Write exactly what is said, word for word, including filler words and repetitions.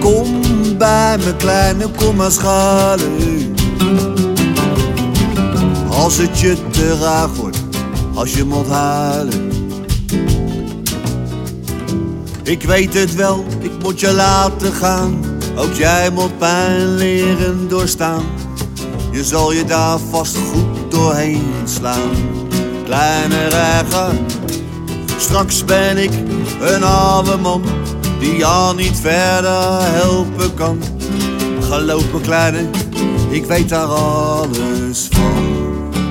Kom bij me kleine, kom maar schalen. Als het je te raar wordt, als je moet huilen. Ik weet het wel, ik moet je laten gaan. Ook jij moet pijn leren doorstaan. Je zal je daar vast goed doorheen slaan. Kleine reiger, straks ben ik een oude man die jou niet verder helpen kan. Geloof me kleine, ik weet daar alles van.